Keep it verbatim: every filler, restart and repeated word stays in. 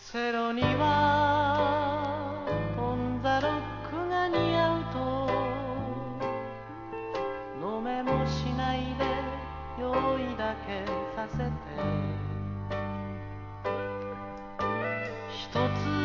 セロにはオンザロックが似合うと飲めもしないで用意だけさせて一つ